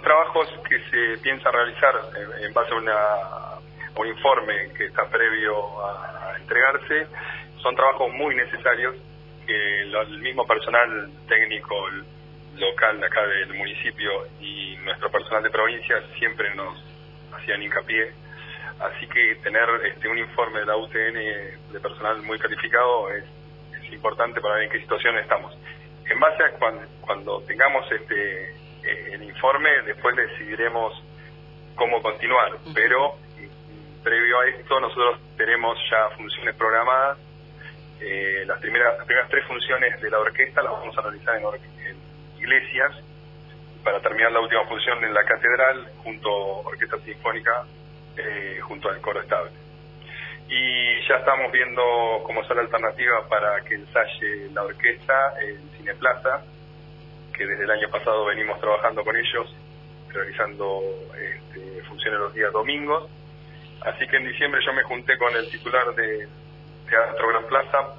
trabajos que se piensan realizar en base a un informe que está previo a entregarse. Son trabajos muy necesarios que el mismo personal técnico local de acá del municipio y nuestro personal de provincia siempre nos hacían hincapié. Así que tener un informe de la UTN de personal muy calificado es importante para ver en qué situación estamos. En base a cuando tengamos el informe, después decidiremos cómo continuar, pero previo a esto nosotros tenemos ya funciones programadas. Las primeras 3 funciones de la orquesta las vamos a realizar en iglesias, para terminar la última función en la catedral, junto a Orquesta Sinfónica, junto al Coro Estable. Y ya estamos viendo cómo está la alternativa para que ensaye la orquesta en Cineplaza, que desde el año pasado venimos trabajando con ellos, realizando funciones los días domingos. Así que en diciembre yo me junté con el titular de Teatro Gran Plaza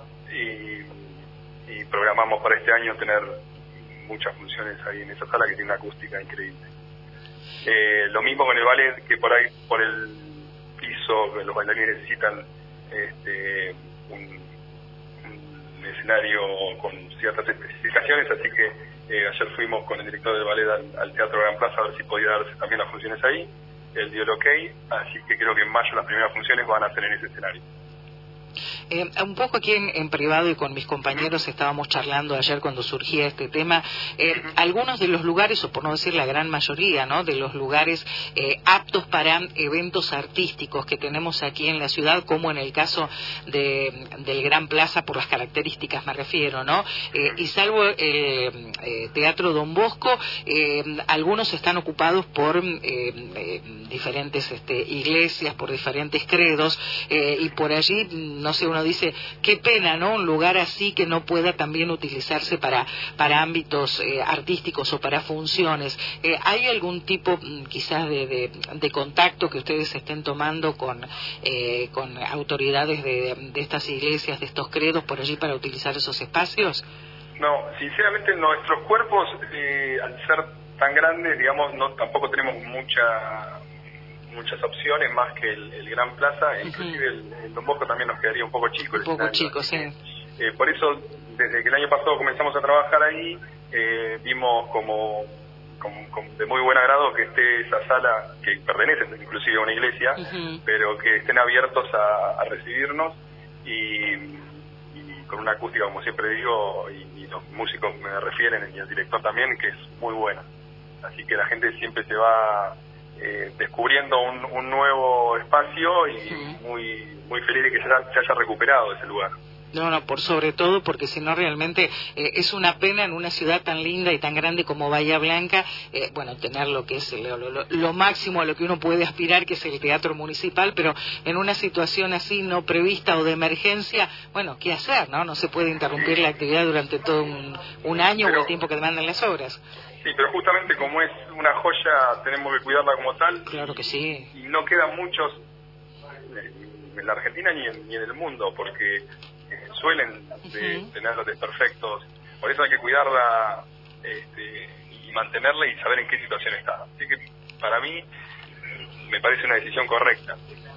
y programamos para este año tener muchas funciones ahí en esa sala que tiene una acústica increíble. Lo mismo con el ballet, que por ahí, por el piso, los bailarines necesitan un escenario con ciertas especificaciones, así que ayer fuimos con el director del ballet al Teatro Gran Plaza a ver si podía darse también las funciones ahí. Él dio el ok, así que creo que en mayo las primeras funciones van a ser en ese escenario. Un poco aquí en privado y con mis compañeros estábamos charlando ayer cuando surgía este tema. Algunos de los lugares, o por no decir la gran mayoría, ¿no?, de los lugares aptos para eventos artísticos que tenemos aquí en la ciudad, como en el caso del Gran Plaza, por las características me refiero, ¿no? Y salvo el Teatro Don Bosco, algunos están ocupados por diferentes iglesias, por diferentes credos, y por allí, no sé, uno dice, qué pena, ¿no?, un lugar así que no pueda también utilizarse para ámbitos artísticos o para funciones. ¿Hay algún tipo quizás de contacto que ustedes estén tomando con autoridades de estas iglesias, de estos credos por allí para utilizar esos espacios? No, sinceramente nuestros cuerpos, al ser tan grandes, digamos, tampoco tenemos muchas opciones más que el Gran Plaza. Inclusive el Don Bosco también nos quedaría un poco chico. Un poco chico, sí. Por eso, desde que el año pasado comenzamos a trabajar ahí, vimos como de muy buen agrado que esté esa sala, que pertenece inclusive a una iglesia, pero que estén abiertos a recibirnos y con una acústica, como siempre digo, y los músicos me refieren, y el director también, que es muy buena. Así que la gente siempre se va descubriendo un nuevo espacio y muy feliz de que se haya recuperado ese lugar. No, por sobre todo porque si no realmente es una pena en una ciudad tan linda y tan grande como Bahía Blanca, tener lo que es lo máximo a lo que uno puede aspirar, que es el teatro municipal, pero en una situación así no prevista o de emergencia, ¿qué hacer? No se puede interrumpir la actividad durante todo un año o el tiempo que demandan las obras. Sí, pero justamente como es una joya, tenemos que cuidarla como tal. Claro que sí. Y no quedan muchos en la Argentina ni en el mundo, porque suelen tener los desperfectos. Por eso hay que cuidarla y mantenerla y saber en qué situación está. Así que para mí me parece una decisión correcta.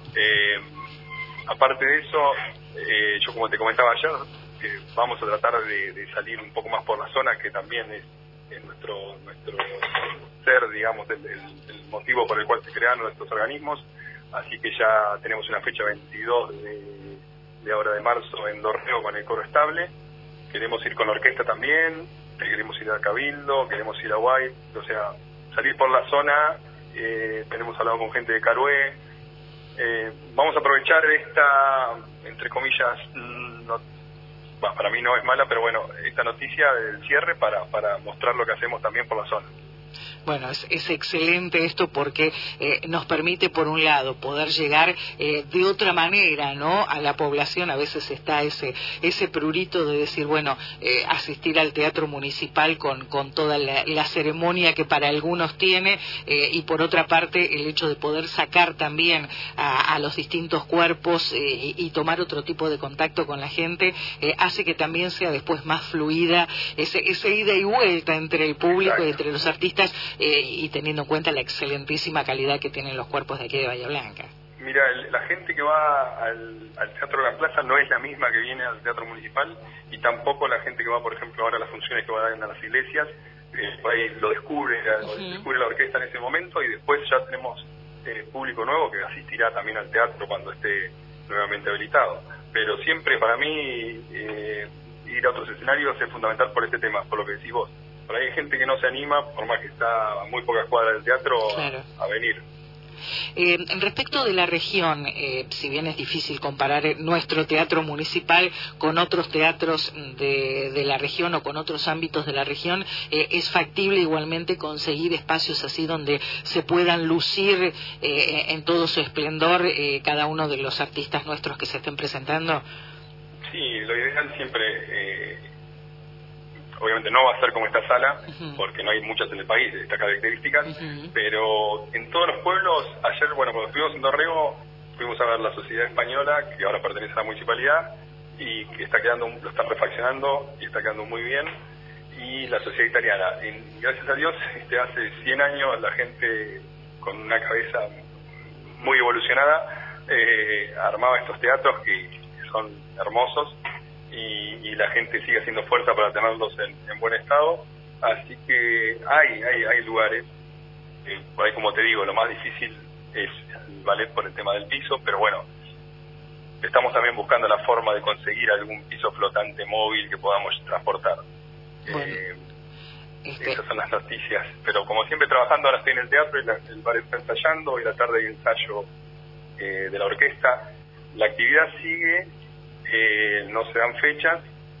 Aparte de eso, yo como te comentaba ayer, vamos a tratar de salir un poco más por la zona, que también es nuestro ser, digamos, el motivo por el cual se crearon estos organismos. Así que ya tenemos una fecha 22 de ahora de marzo en Dorrego con el Coro Estable. Queremos ir con la orquesta también, queremos ir a Cabildo, queremos ir a White, o sea, salir por la zona. Tenemos hablado con gente de Carué. Vamos a aprovechar esta, entre comillas, para mí no es mala, pero bueno, esta noticia del cierre para mostrar lo que hacemos también por la zona. Bueno, es excelente esto porque nos permite, por un lado, poder llegar de otra manera, ¿no?, a la población. A veces está ese prurito de decir, asistir al teatro municipal con toda la ceremonia que para algunos tiene, y por otra parte el hecho de poder sacar también a los distintos cuerpos y tomar otro tipo de contacto con la gente, hace que también sea después más fluida ese ida y vuelta entre el público. Exacto. Y entre los artistas, artísticas y teniendo en cuenta la excelentísima calidad que tienen los cuerpos de aquí de Bahía Blanca. Mira, la gente que va al Teatro Gran Plaza no es la misma que viene al Teatro Municipal, y tampoco la gente que va, por ejemplo, ahora a las funciones que van a las iglesias, ahí lo descubre la orquesta en ese momento, y después ya tenemos público nuevo que asistirá también al teatro cuando esté nuevamente habilitado. Pero siempre para mí ir a otros escenarios es fundamental por este tema, por lo que decís vos. Por ahí hay gente que no se anima, por más que está a muy pocas cuadras del teatro, claro, a venir. Respecto de la región, si bien es difícil comparar nuestro teatro municipal con otros teatros de la región o con otros ámbitos de la región, ¿es factible igualmente conseguir espacios así donde se puedan lucir en todo su esplendor cada uno de los artistas nuestros que se estén presentando? Sí, lo ideal siempre... obviamente no va a ser como esta sala, porque no hay muchas en el país de estas características, pero en todos los pueblos, ayer, bueno, cuando estuvimos en Dorrego, fuimos a ver la Sociedad Española, que ahora pertenece a la municipalidad, y que lo están refaccionando, y está quedando muy bien, y la Sociedad Italiana. Gracias a Dios, hace 100 años la gente con una cabeza muy evolucionada armaba estos teatros que son hermosos, y la gente sigue haciendo fuerza para tenerlos en buen estado, así que hay lugares, por ahí, como te digo, lo más difícil es el ballet por el tema del piso, pero bueno, estamos también buscando la forma de conseguir algún piso flotante móvil que podamos transportar. Bueno, esas son las noticias, pero como siempre trabajando, ahora estoy en el teatro y el ballet está ensayando, y la tarde hay ensayo de la orquesta. La actividad sigue. No se dan fechas,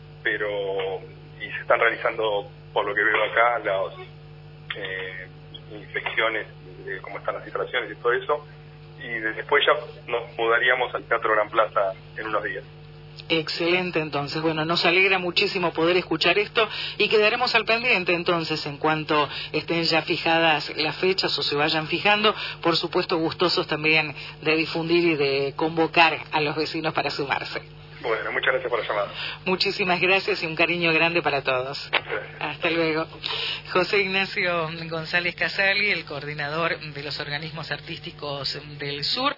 y se están realizando, por lo que veo acá, las inspecciones de cómo están las instalaciones y todo eso, y después ya nos mudaríamos al Teatro Gran Plaza en unos días. Excelente, entonces. Bueno, nos alegra muchísimo poder escuchar esto, y quedaremos al pendiente entonces en cuanto estén ya fijadas las fechas o se vayan fijando. Por supuesto, gustosos también de difundir y de convocar a los vecinos para sumarse. Bueno, muchas gracias por la llamada. Muchísimas gracias y un cariño grande para todos. Hasta luego. José Ignacio González Casali, el coordinador de los organismos artísticos del sur.